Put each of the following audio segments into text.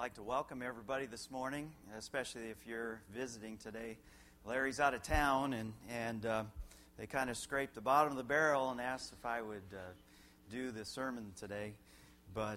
like to welcome everybody this morning, especially if you're visiting today. Larry's out of town, and they kind of scraped the bottom of the barrel and asked if I would do the sermon today. But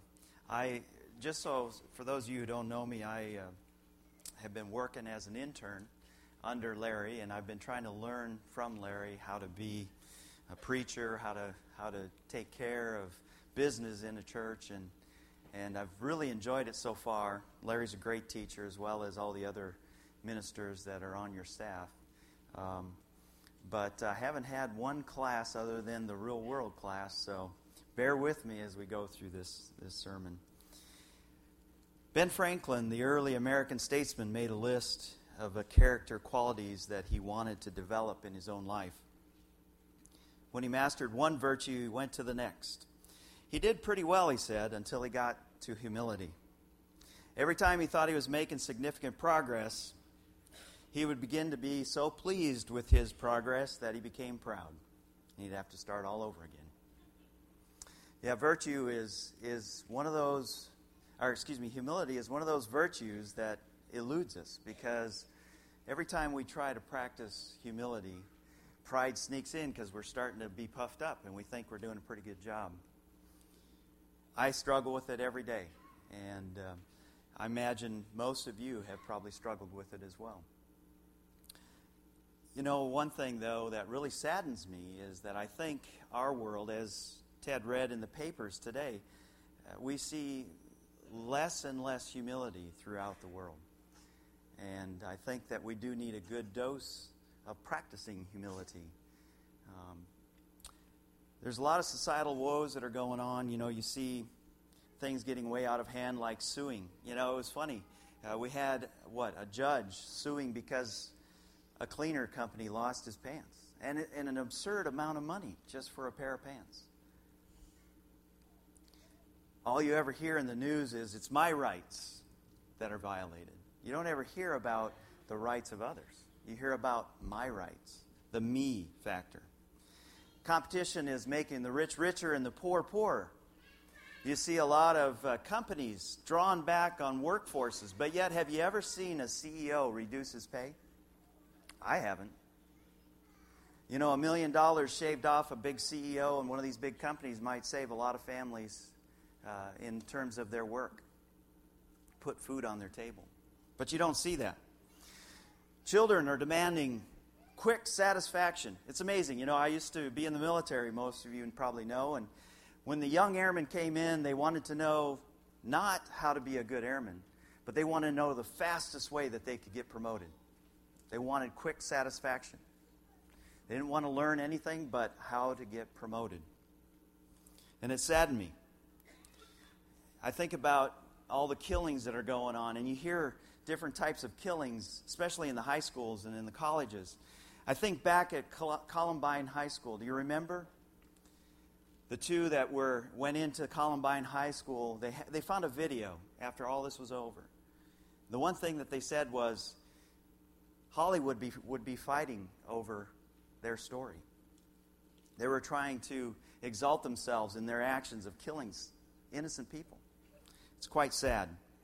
for those of you who don't know me, I have been working as an intern under Larry, and I've been trying to learn from Larry how to be a preacher, how to take care of business in a church, and I've really enjoyed it so far. Larry's a great teacher, as well as all the other ministers that are on your staff. But I haven't had one class other than the real world class, so bear with me as we go through this sermon. Ben Franklin, the early American statesman, made a list of character qualities that he wanted to develop in his own life. When he mastered one virtue, he went to the next. He did pretty well, he said, until he got to humility. Every time he thought he was making significant progress, he would begin to be so pleased with his progress that he became proud. He'd have to start all over again. Yeah, humility is one of those virtues that eludes us, because every time we try to practice humility, pride sneaks in because we're starting to be puffed up and we think we're doing a pretty good job. I struggle with it every day, and I imagine most of you have probably struggled with it as well. You know, one thing, though, that really saddens me is that I think our world, as Ted read in the papers today, we see less and less humility throughout the world. And I think that we do need a good dose of practicing humility. There's a lot of societal woes that are going on. You know, you see things getting way out of hand, like suing. You know, it was funny. We had, a judge suing because a cleaner company lost his pants. And an absurd amount of money just for a pair of pants. All you ever hear in the news is, it's my rights that are violated. You don't ever hear about the rights of others. You hear about my rights, the me factor. Competition is making the rich richer and the poor poorer. You see a lot of companies drawn back on workforces, but yet have you ever seen a CEO reduce his pay? I haven't. You know, $1 million shaved off a big CEO in one of these big companies might save a lot of families in terms of their work, put food on their table. But you don't see that. Children are demanding quick satisfaction. It's amazing. You know, I used to be in the military, most of you probably know, and when the young airmen came in, they wanted to know not how to be a good airman, but they wanted to know the fastest way that they could get promoted. They wanted quick satisfaction. They didn't want to learn anything but how to get promoted. And it saddened me. I think about all the killings that are going on, and you hear different types of killings, especially in the high schools and in the colleges. I think back at Columbine High School. Do you remember? The two that went into Columbine High School, they found a video after all this was over. The one thing that they said was Hollywood would be fighting over their story. They were trying to exalt themselves in their actions of killing innocent people. It's quite sad.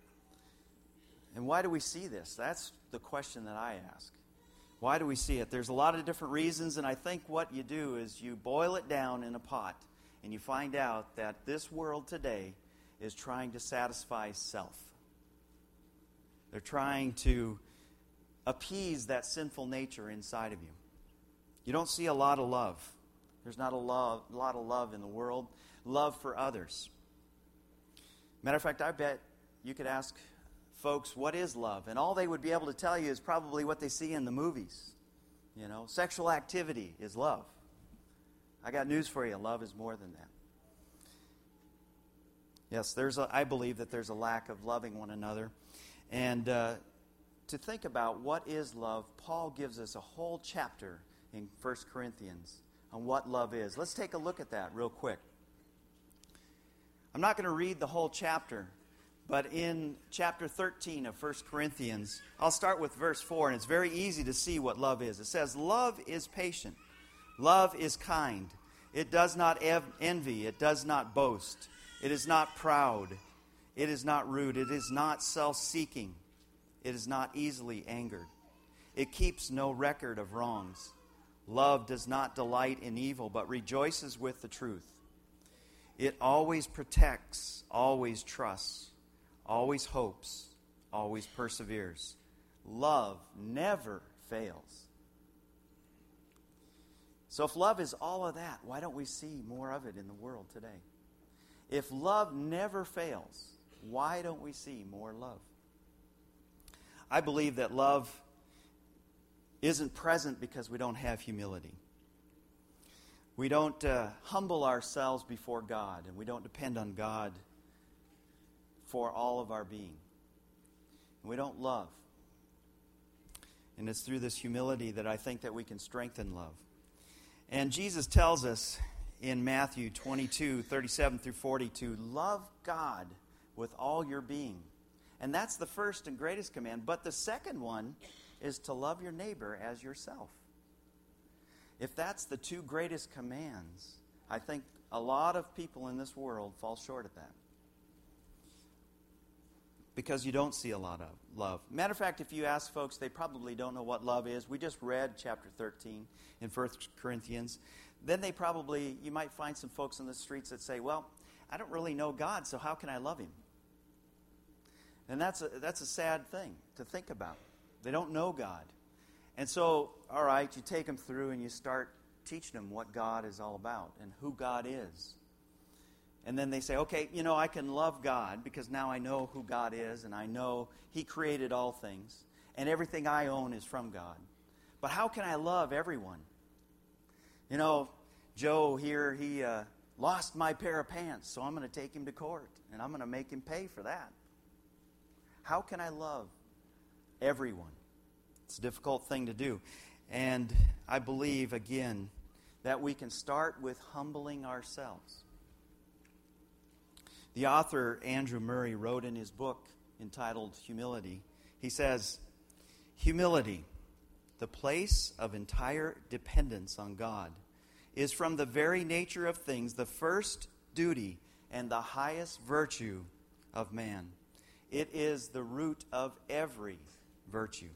And why do we see this? That's the question that I ask. Why do we see it? There's a lot of different reasons, and I think what you do is you boil it down in a pot, and you find out that this world today is trying to satisfy self. They're trying to appease that sinful nature inside of you. You don't see a lot of love. There's not a lot of love in the world. Love for others. Matter of fact, I bet you could ask folks, what is love? And all they would be able to tell you is probably what they see in the movies. You know, sexual activity is love. I got news for you. Love is more than that. Yes, I believe that there's a lack of loving one another. And to think about what is love, Paul gives us a whole chapter in 1 Corinthians on what love is. Let's take a look at that real quick. I'm not going to read the whole chapter, but in chapter 13 of 1 Corinthians, I'll start with verse 4, and it's very easy to see what love is. It says, love is patient. Love is kind. It does not envy. It does not boast. It is not proud. It is not rude. It is not self-seeking. It is not easily angered. It keeps no record of wrongs. Love does not delight in evil, but rejoices with the truth. It always protects, always trusts, always hopes, always perseveres. Love never fails. So if love is all of that, why don't we see more of it in the world today? If love never fails, why don't we see more love? I believe that love isn't present because we don't have humility. We don't humble ourselves before God, and we don't depend on God for all of our being. And we don't love. And it's through this humility that I think that we can strengthen love. And Jesus tells us in Matthew 22, 37 through 40, to love God with all your being. And that's the first and greatest command. But the second one is to love your neighbor as yourself. If that's the two greatest commands, I think a lot of people in this world fall short of that. Because you don't see a lot of love. Matter of fact, if you ask folks, they probably don't know what love is. We just read chapter 13 in 1 Corinthians. Then you might find some folks on the streets that say, well, I don't really know God, so how can I love Him? And that's a sad thing to think about. They don't know God. And so, all right, you take them through and you start teaching them what God is all about and who God is. And then they say, okay, I can love God because now I know who God is and I know He created all things and everything I own is from God. But how can I love everyone? Joe here, he lost my pair of pants, so I'm going to take him to court and I'm going to make him pay for that. How can I love everyone? It's a difficult thing to do. And I believe, again, that we can start with humbling ourselves. The author, Andrew Murray, wrote in his book entitled Humility, he says, humility, the place of entire dependence on God, is from the very nature of things the first duty and the highest virtue of man. It is the root of every virtue.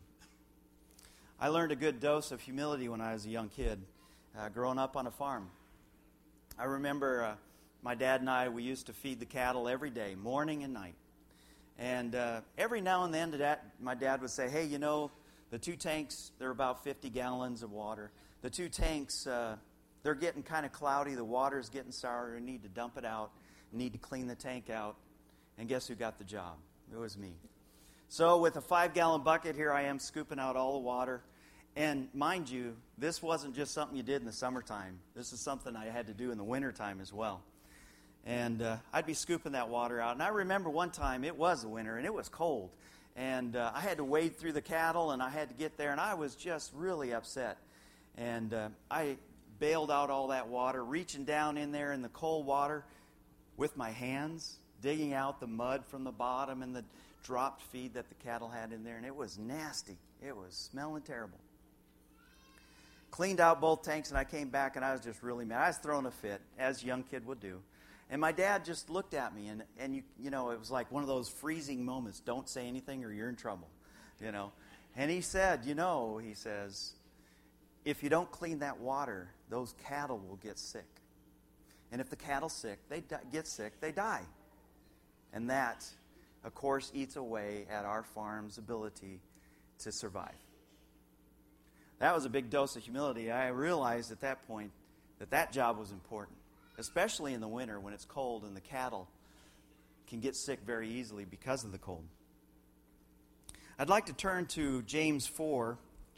I learned a good dose of humility when I was a young kid, growing up on a farm. I remember my dad and I, we used to feed the cattle every day, morning and night. And every now and then my dad would say, hey, the two tanks, they're about 50 gallons of water. The two tanks, they're getting kind of cloudy. The water's getting sour. We need to dump it out. We need to clean the tank out. And guess who got the job? It was me. So with a 5-gallon bucket, here I am scooping out all the water. And mind you, this wasn't just something you did in the summertime. This is something I had to do in the wintertime as well. And I'd be scooping that water out. And I remember one time, it was the winter, and it was cold. And I had to wade through the cattle, and I had to get there, and I was just really upset. And I bailed out all that water, reaching down in there in the cold water with my hands, digging out the mud from the bottom and the dropped feed that the cattle had in there. And it was nasty. It was smelling terrible. Cleaned out both tanks, and I came back, and I was just really mad. I was throwing a fit, as a young kid would do. And my dad just looked at me, and it was like one of those freezing moments. Don't say anything or you're in trouble, And he said, he says, if you don't clean that water, those cattle will get sick. And if the cattle get sick, they die. And that, of course, eats away at our farm's ability to survive. That was a big dose of humility. I realized at that point that job was important, especially in the winter when it's cold and the cattle can get sick very easily because of the cold. I'd like to turn to James 4,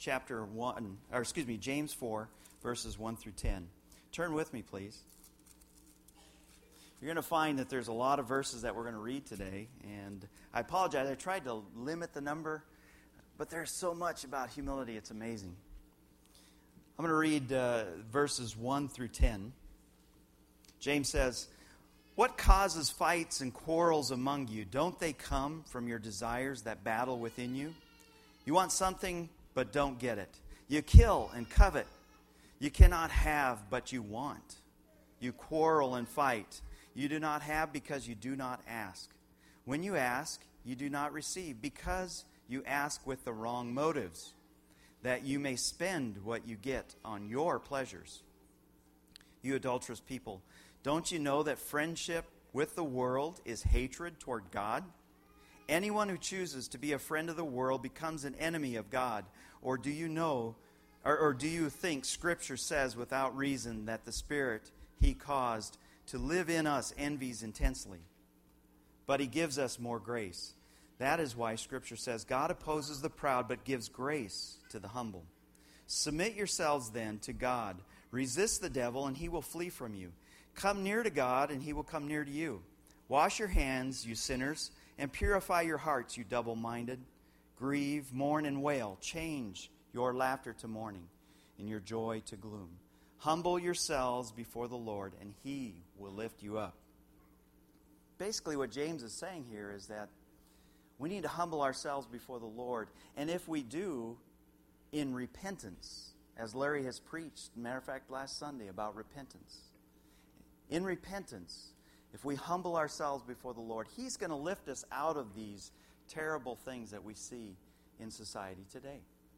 James 4, verses 1 through 10. Turn with me, please. You're going to find that there's a lot of verses that we're going to read today, and I apologize. I tried to limit the number, but there's so much about humility. It's amazing. I'm going to read verses 1 through 10. James says, "What causes fights and quarrels among you? Don't they come from your desires that battle within you? You want something, but don't get it. You kill and covet. You cannot have, but you want. You quarrel and fight. You do not have because you do not ask. When you ask, you do not receive, because you ask with the wrong motives, that you may spend what you get on your pleasures. You adulterous people, don't you know that friendship with the world is hatred toward God? Anyone who chooses to be a friend of the world becomes an enemy of God. Or do you know, or do you think Scripture says without reason that the Spirit He caused to live in us envies intensely? But He gives us more grace. That is why Scripture says, God opposes the proud, but gives grace to the humble. Submit yourselves then to God. Resist the devil, and he will flee from you. Come near to God, and He will come near to you. Wash your hands, you sinners, and purify your hearts, you double-minded. Grieve, mourn, and wail. Change your laughter to mourning, and your joy to gloom. Humble yourselves before the Lord, and He will lift you up. Basically, what James is saying here is that we need to humble ourselves before the Lord. And if we do, in repentance, as Larry has preached, matter of fact, last Sunday about repentance. In repentance, if we humble ourselves before the Lord, He's going to lift us out of these terrible things that we see in society today.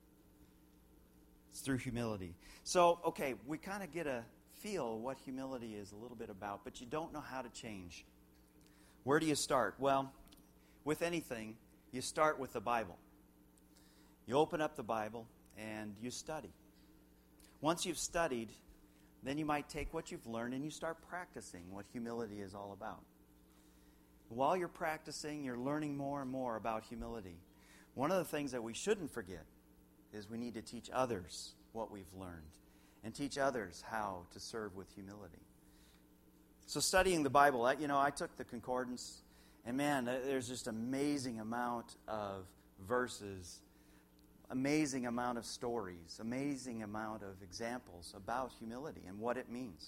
It's through humility. So, okay, we kind of get a feel what humility is a little bit about, but you don't know how to change. Where do you start? Well, with anything, you start with the Bible. You open up the Bible and you study. Once you've studied, then you might take what you've learned and you start practicing what humility is all about. While you're practicing, you're learning more and more about humility. One of the things that we shouldn't forget is we need to teach others what we've learned and teach others how to serve with humility. So studying the Bible, I took the concordance, and man, there's just amazing amount of verses, amazing amount of stories, amazing amount of examples about humility and what it means.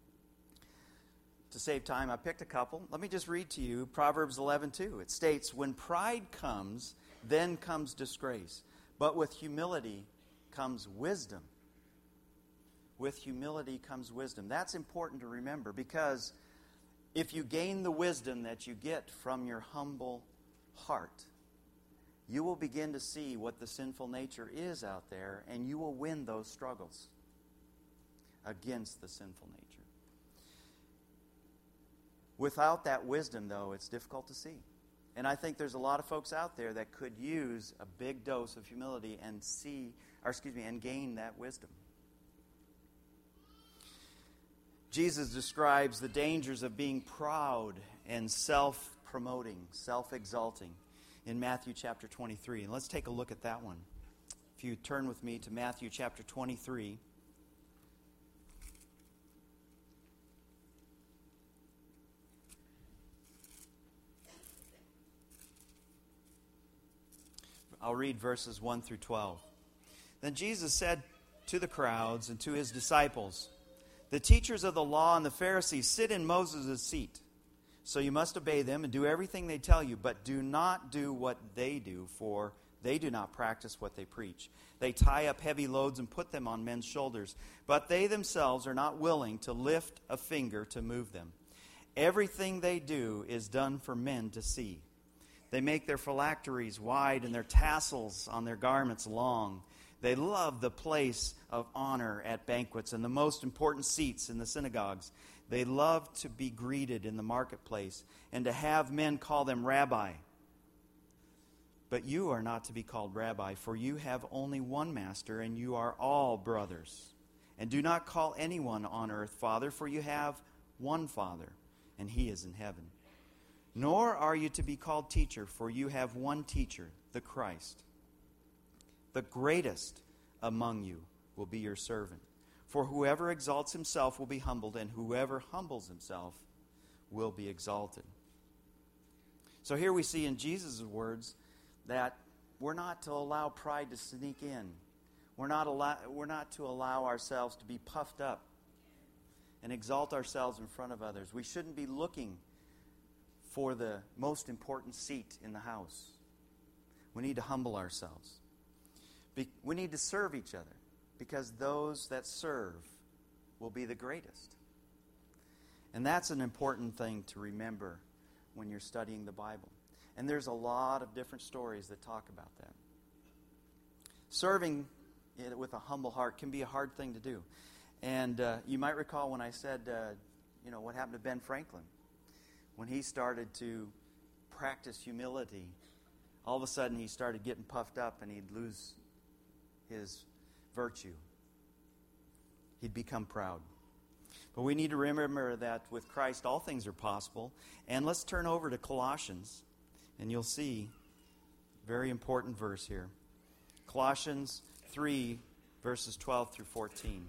To save time, I picked a couple. Let me just read to you Proverbs 11:2. It states, "When pride comes, then comes disgrace, but with humility comes wisdom." With humility comes wisdom. That's important to remember, because if you gain the wisdom that you get from your humble heart, you will begin to see what the sinful nature is out there, and you will win those struggles against the sinful nature. Without that wisdom, though, it's difficult to see. And I think there's a lot of folks out there that could use a big dose of humility and gain that wisdom. Jesus describes the dangers of being proud and self-promoting, self-exalting in Matthew chapter 23. And let's take a look at that one. If you turn with me to Matthew chapter 23. I'll read verses 1 through 12. Then Jesus said to the crowds and to His disciples, "The teachers of the law and the Pharisees sit in Moses' seat. So you must obey them and do everything they tell you, but do not do what they do, for they do not practice what they preach. They tie up heavy loads and put them on men's shoulders, but they themselves are not willing to lift a finger to move them. Everything they do is done for men to see. They make their phylacteries wide and their tassels on their garments long. They love the place of honor at banquets and the most important seats in the synagogues. They love to be greeted in the marketplace and to have men call them rabbi. But you are not to be called rabbi, for you have only one master, and you are all brothers. And do not call anyone on earth Father, for you have one Father, and He is in heaven. Nor are you to be called teacher, for you have one teacher, the Christ. The greatest among you will be your servant. For whoever exalts himself will be humbled, and whoever humbles himself will be exalted." So here we see in Jesus' words that we're not to allow pride to sneak in. We're not to allow ourselves to be puffed up and exalt ourselves in front of others. We shouldn't be looking for the most important seat in the house. We need to humble ourselves. We need to serve each other, because those that serve will be the greatest. And that's an important thing to remember when you're studying the Bible. And there's a lot of different stories that talk about that. Serving with a humble heart can be a hard thing to do. And you might recall when I said, what happened to Ben Franklin. When he started to practice humility, all of a sudden he started getting puffed up and he'd lose his virtue. He'd become proud. But we need to remember that with Christ all things are possible. And let's turn over to Colossians, and you'll see a very important verse here. Colossians 3, verses 12 through 14.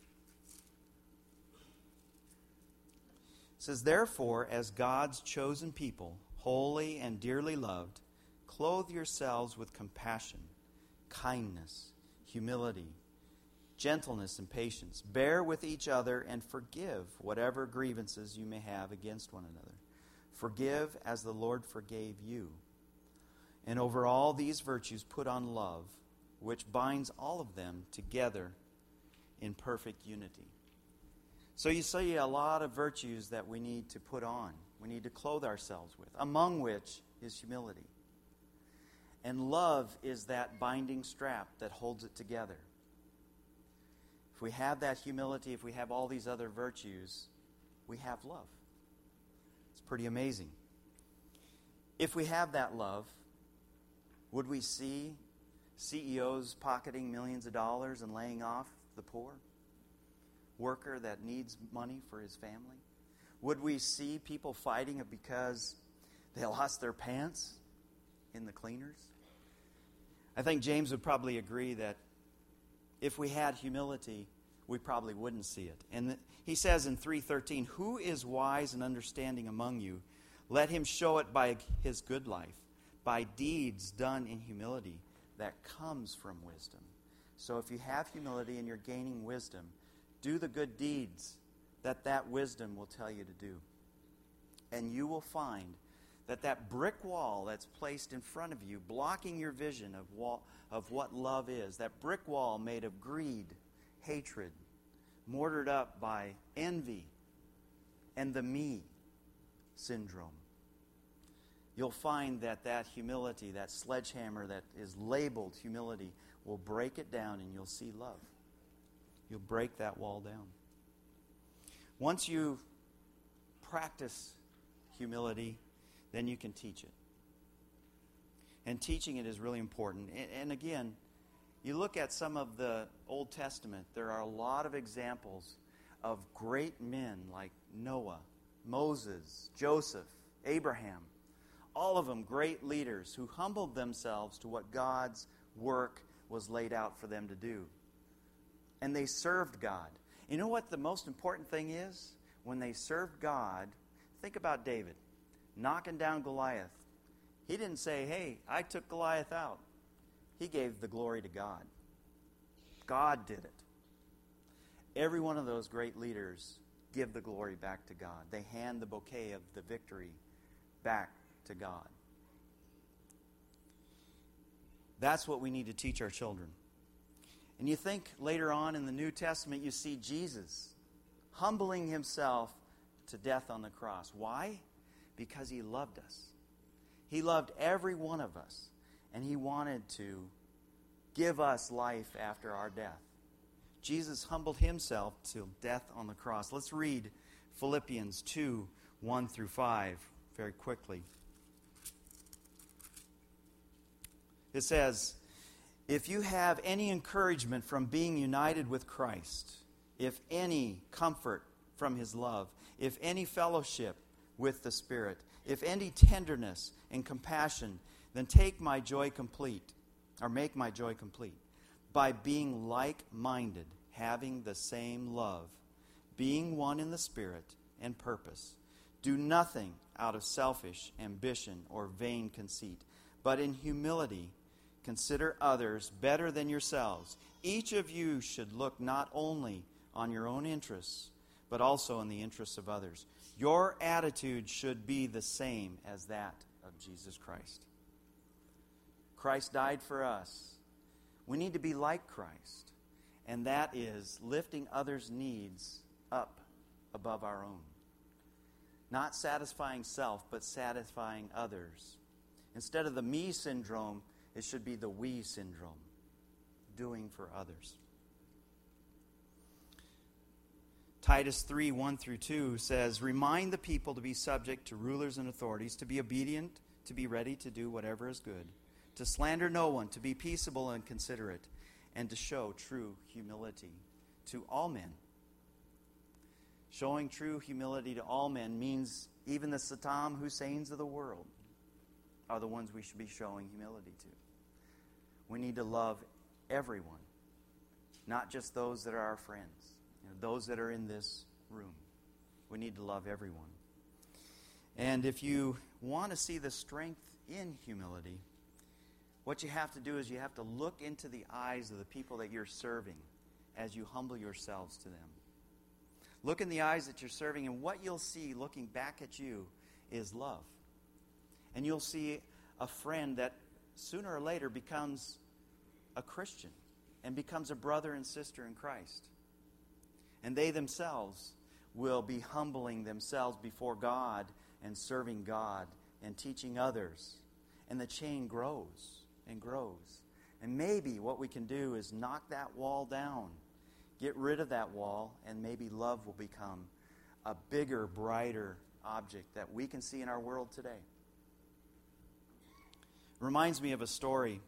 It says, "Therefore, as God's chosen people, holy and dearly loved, clothe yourselves with compassion, kindness, humility, gentleness, and patience. Bear with each other and forgive whatever grievances you may have against one another. Forgive as the Lord forgave you. And over all these virtues put on love, which binds all of them together in perfect unity." So you see a lot of virtues that we need to put on. We need to clothe ourselves with, among which is humility. And love is that binding strap that holds it together. If we have that humility, if we have all these other virtues, we have love. It's pretty amazing. If we have that love, would we see CEOs pocketing millions of dollars and laying off the poor? Worker that needs money for his family? Would we see people fighting because they lost their pants in the cleaners? I think James would probably agree that if we had humility, we probably wouldn't see it. And he says in 3:13, "Who is wise and understanding among you? Let him show it by his good life, by deeds done in humility that comes from wisdom." So if you have humility and you're gaining wisdom, do the good deeds that wisdom will tell you to do. And you will find that brick wall that's placed in front of you, blocking your vision of what love is, that brick wall made of greed, hatred, mortared up by envy and the me syndrome, you'll find that humility, that sledgehammer that is labeled humility, will break it down and you'll see love. You'll break that wall down. Once you practice humility, then you can teach it. And teaching it is really important. And again, you look at some of the Old Testament, there are a lot of examples of great men like Noah, Moses, Joseph, Abraham. All of them great leaders who humbled themselves to what God's work was laid out for them to do. And they served God. You know what the most important thing is? When they served God, think about David knocking down Goliath. He didn't say, "Hey, I took Goliath out." He gave the glory to God. God did it. Every one of those great leaders give the glory back to God. They hand the bouquet of the victory back to God. That's what we need to teach our children. And you think later on in the New Testament, you see Jesus humbling himself to death on the cross. Why? Because he loved us. He loved every one of us. And he wanted to give us life after our death. Jesus humbled himself to death on the cross. Let's read Philippians 2, 1 through 5 very quickly. It says, "If you have any encouragement from being united with Christ, if any comfort from his love, if any fellowship with the Spirit, if any tenderness and compassion, then make my joy complete, by being like-minded, having the same love, being one in the Spirit and purpose. Do nothing out of selfish ambition or vain conceit, but in humility consider others better than yourselves. Each of you should look not only on your own interests, but also in the interests of others. Your attitude should be the same as that of Jesus Christ." Christ died for us. We need to be like Christ, and that is lifting others' needs up above our own. Not satisfying self, but satisfying others. Instead of the me syndrome, it should be the we syndrome, doing for others. Titus 3, 1 through 2 says, "Remind the people to be subject to rulers and authorities, to be obedient, to be ready to do whatever is good, to slander no one, to be peaceable and considerate, and to show true humility to all men." Showing true humility to all men means even the Saddam Husseins of the world are the ones we should be showing humility to. We need to love everyone, not just those that are our friends, those that are in this room. We need to love everyone. And if you want to see the strength in humility, what you have to do is you have to look into the eyes of the people that you're serving as you humble yourselves to them. Look in the eyes that you're serving, and what you'll see looking back at you is love. And you'll see a friend that sooner or later becomes a Christian and becomes a brother and sister in Christ. And they themselves will be humbling themselves before God and serving God and teaching others. And the chain grows and grows. And maybe what we can do is knock that wall down, get rid of that wall, and maybe love will become a bigger, brighter object that we can see in our world today. Reminds me of a story.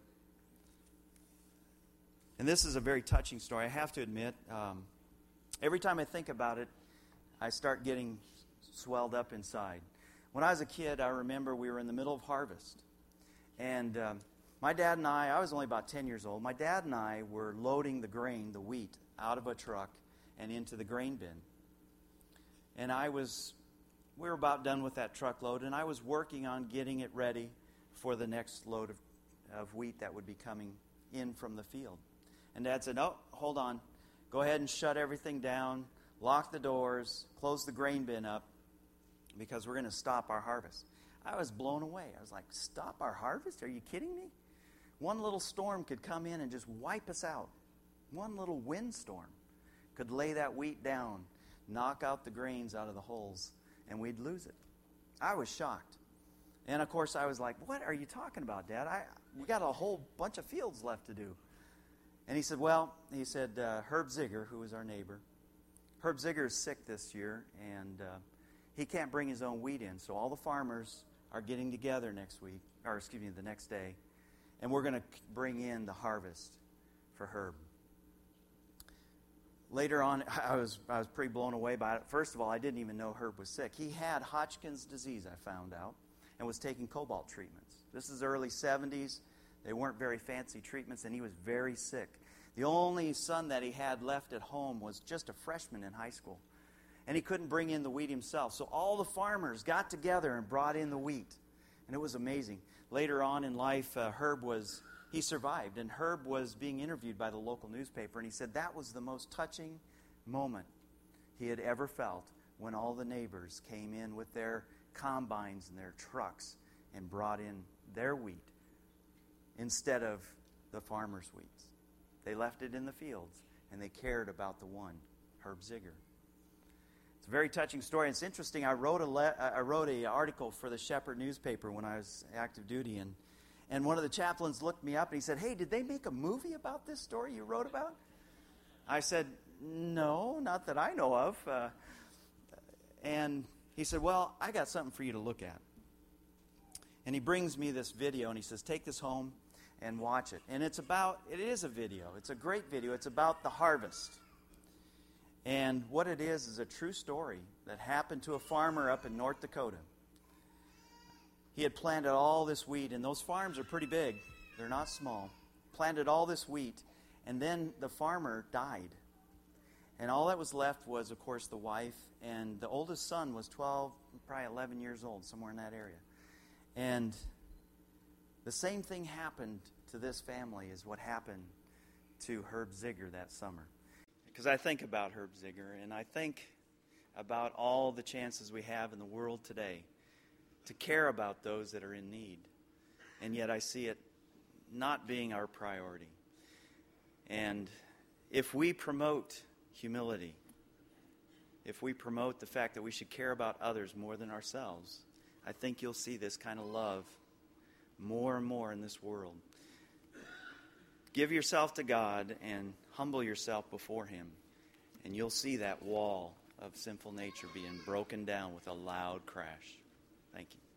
And this is a very touching story, I have to admit. Every time I think about it, I start getting swelled up inside. When I was a kid, I remember we were in the middle of harvest. And my dad and I was only about 10 years old. My dad and I were loading the grain, the wheat, out of a truck and into the grain bin. And we were about done with that truckload, and I was working on getting it ready for the next load of wheat that would be coming in from the field. And Dad said, "Oh, hold on. Go ahead and shut everything down, lock the doors, close the grain bin up, because we're going to stop our harvest." I was blown away. I was like, "Stop our harvest? Are you kidding me?" One little storm could come in and just wipe us out. One little windstorm could lay that wheat down, knock out the grains out of the holes, and we'd lose it. I was shocked. And, of course, I was like, "What are you talking about, Dad? We got a whole bunch of fields left to do." And he said, Herb Ziegler, who was our neighbor, Herb Ziegler is sick this year, and he can't bring his own wheat in. So all the farmers are getting together the next day, and we're going to bring in the harvest for Herb. Later on, I was pretty blown away by it. First of all, I didn't even know Herb was sick. He had Hodgkin's disease, I found out, and was taking cobalt treatments. This is the early 70s. They weren't very fancy treatments, and he was very sick. The only son that he had left at home was just a freshman in high school, and he couldn't bring in the wheat himself. So all the farmers got together and brought in the wheat, and it was amazing. Later on in life, he survived, and Herb was being interviewed by the local newspaper, and he said that was the most touching moment he had ever felt when all the neighbors came in with their combines and their trucks and brought in their wheat instead of the farmers' wheat. They left it in the fields, and they cared about the one, Herb Ziegler. It's a very touching story. It's interesting. I wrote an article for the Shepherd newspaper when I was active duty, and one of the chaplains looked me up and he said, "Hey, did they make a movie about this story you wrote about?" I said, "No, not that I know of." And he said, "Well, I got something for you to look at." And he brings me this video, and he says, "Take this home and watch it." And it is a video. It's a great video. It's about the harvest. And what it is a true story that happened to a farmer up in North Dakota. He had planted all this wheat, and those farms are pretty big. They're not small. Planted all this wheat, and then the farmer died. And all that was left was, of course, the wife, and the oldest son was 12, probably 11 years old, somewhere in that area. And the same thing happened to this family as what happened to Herb Ziegler that summer. Because I think about Herb Ziegler, and I think about all the chances we have in the world today to care about those that are in need. And yet I see it not being our priority. And if we promote humility, if we promote the fact that we should care about others more than ourselves, I think you'll see this kind of love more and more in this world. Give yourself to God and humble yourself before Him, and you'll see that wall of sinful nature being broken down with a loud crash. Thank you.